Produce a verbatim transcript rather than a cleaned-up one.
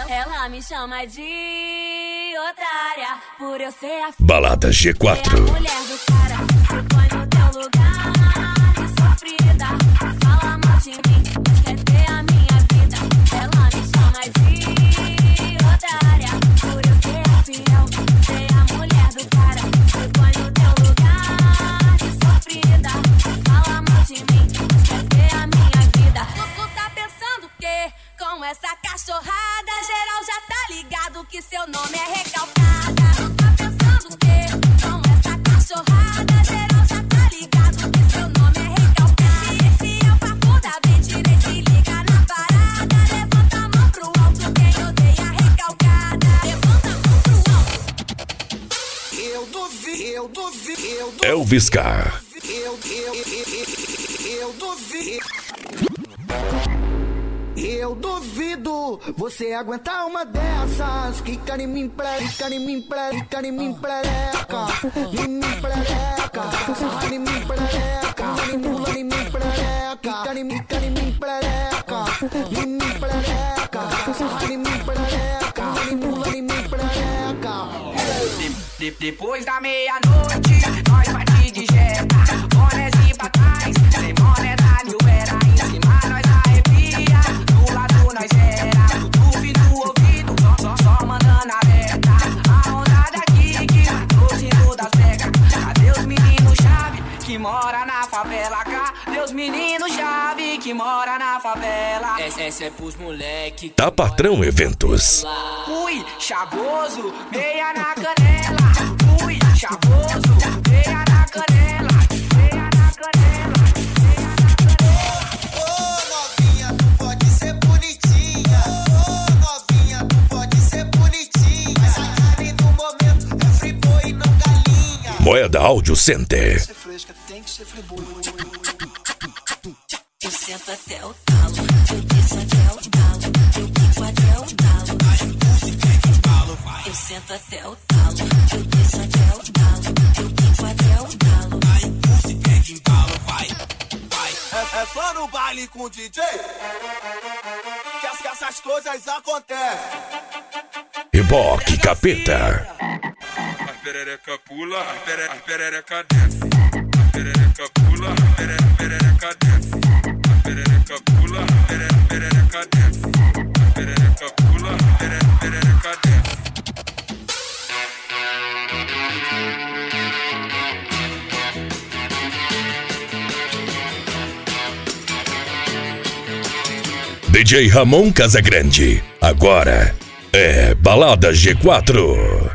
Ela me chama de otária por eu ser a Balada G quatro. a mulher do cara. Se põe no teu lugar de sofrida. Fala mal de mim, mas quer ter a minha vida. Ela me chama de otária por eu ser a fiel, ser a mulher do cara. Se põe no teu lugar de sofrida. Fala mal de mim, mas quer ter a minha vida. Tu, tu tá pensando que com essa cachorrada geral já tá ligado que seu nome é recalcada. Tu tá pensando que com essa cachorrada geral já tá ligado que seu nome é recalcada. Esse é o papo da bem direito, se liga na parada. Levanta a mão pro alto quem odeia recalcada. Levanta a mão pro alto. Eu duvido, eu duvido, eu duvido. Elvis Car. Eu, eu, eu, eu duvido. Eu duvido você aguentar uma dessas. Quica em mim, preca em mim, preca em mim, preca. Em mim, preca. Sarra em mim, preca. Em mula em mim, preca. Quica em mim, em mim, preca. Em mim, preca. Sarra em mim, preca. Em mula em mim, preca. De, de, depois da meia-noite, nós partimos de jeta. Bonézinho pra trás, sem moneda mil era. Em cima nós arrepia, do lado nós era. Tudo no ouvido, só, só, só mandando alerta. A onda daqui que trouxe das pegas. Cadê os meninos chave que mora na favela? Cadê os meninos chave que mora na favela? Essa, essa é pros moleque. Tá Patrão Eventos. Ui, chavoso, meia na canela. Ui, chavoso, meia na canela. Meia na canela, meia na canela. Ô novinha, tu pode ser bonitinha. Ô novinha, tu pode ser bonitinha. Mas a carne do momento é friboi e não galinha. Moeda Audio Center. Ser fresca, tem que ser friboi. Eu sento até o talo, eu desço até o talo, eu quico até o talo. Eu sento até o talo, eu desço até o talo, eu quico até o talo. É, é só no baile com o D J que, as, que essas coisas acontecem. Reboque Capeta. A perereca pula, a pere- a perereca desce. A perereca pula, a pere- a perereca desce. A perereca pula, a pere- a perereca desce. A perereca pula, a pere- a perereca desce. D J Ramon Casagrande. Agora é Balada G quatro.